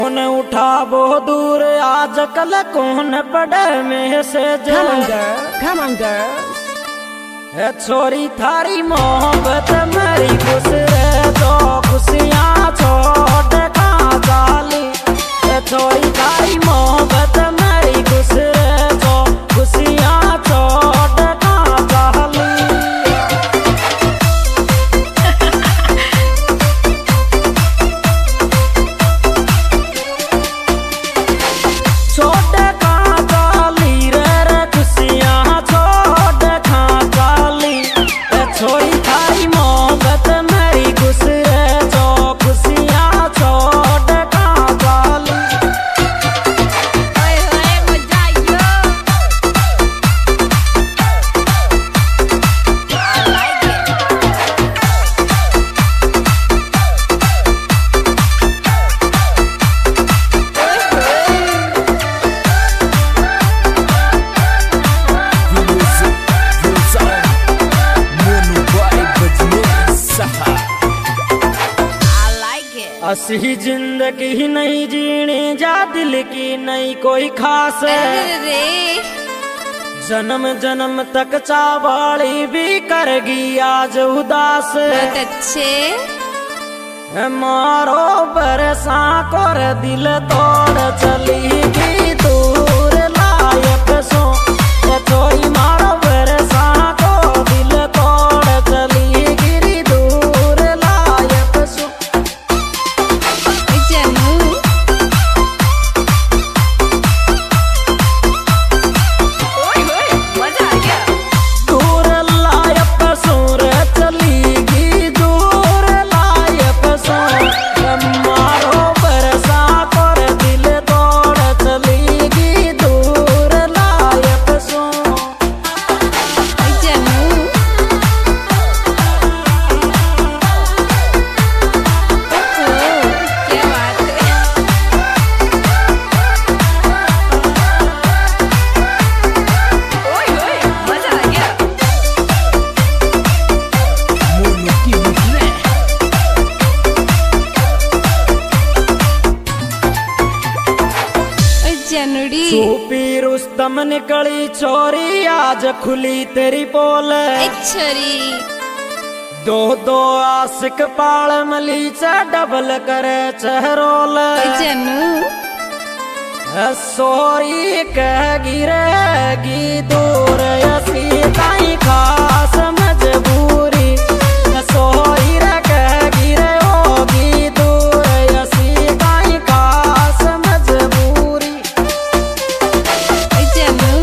कौन उठाबो दूर आजकल कौन पड़े मैसेज। Come on girl है छोरी थारी मोहब्बत मेरी खुश रे तो खुशियाँ छोड़ कहाँ जाली। है छोरी थारी मोहब्बत मेरी खुश रे तो खुशियाँ छोड़ कहाँ जाली। छोड़ कहाँ जाली रे खुशियाँ छोड़ कहाँ जाली। है छोरी थारी मोहब्बत मेरी खुश रे तो खुशियाँ छोड़ कहाँ जाली। ओए ओए मजा आयो I like it I like it असही जिंदगी नहीं जीने जा दिल की नहीं कोई खास। रे जन्म जन्म तक चावाली भी करेगी आज उदास। बहुत अच्छे है मारो बरसा कर दिल तोड़ चलीगी दूर लायक सो। है छोरी मारो बरसा को दिल तोड़ चलीगी दूर लायक सो। जानू ओए ओए मजा आ गया दूर लायक सो रे चलीगी दूर लायक सो। मारो बरसा कर दिल तोड़ चलीगी दूर लायक सो। जानू क्या बात है ओए ओए मजा आ गया ओए जनूड़ी सूपी रुस्तम निकली छोरी आज खुली तेरी पोल। एक छोरी दो दो आशिक पाल मली च डबल करे चहरोल। जानू सोरी कह गिरेगी दूर यसी ताई खास मजबूरी। सोरी रे कह गिरे होगी दूर यसी ताई खास मजबूरी। जानू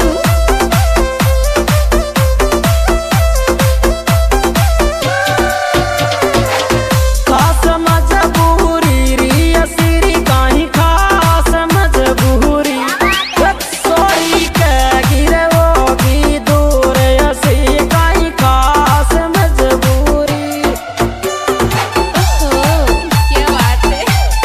खास मजबूरी री असीरी काई खास मजबूरी। सोरी कह गिरे होगी दूर असी काई खास मजबूरी। क्या बात है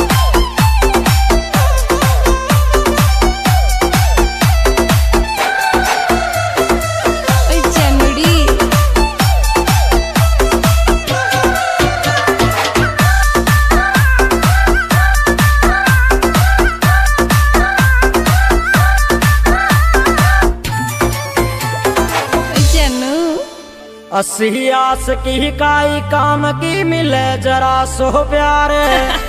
ओए जनूड़ी जानू असी आस की काई काम की मिले जरा सो प्यारे।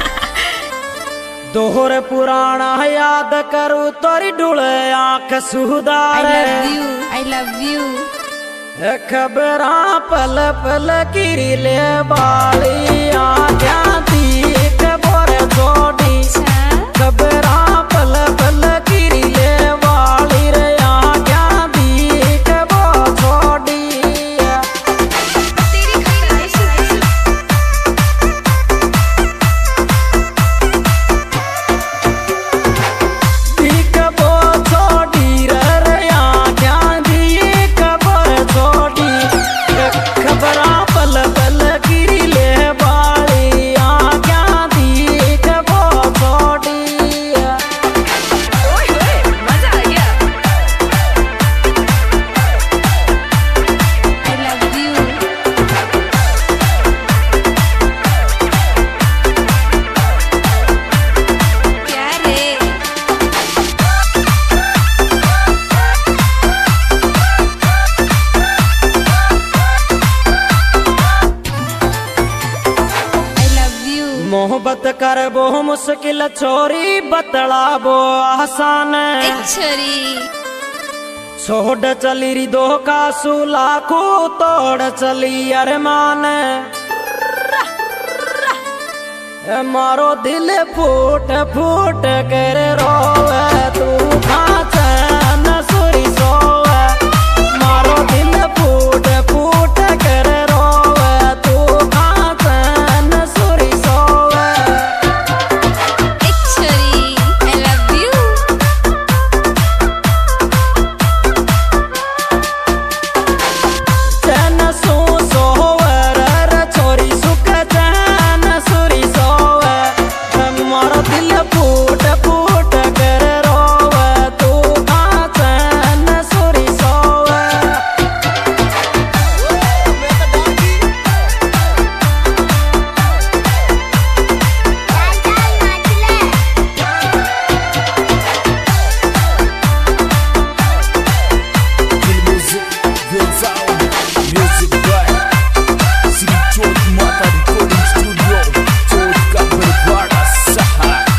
दोहर पुराना याद करूँ तोरी ढूले आंख सुधार। I love you खबरा पल पल की ले बाली आख्या दी खबर छोड़ी। खबरा पल पल की ले बाली रे आख्या दी खबर छोड़ी। तेरी ख्वाहिश कबो छोड़ी रे आख्या दी खबर छोड़ी। खबरा पल पल गिरी ले बाली कर वो मुश्किल छोरी बतला वो आसान छरी छोड़ चली री दो का सूला को तोड़ चली अरमान मारो दिल फूट फूट कर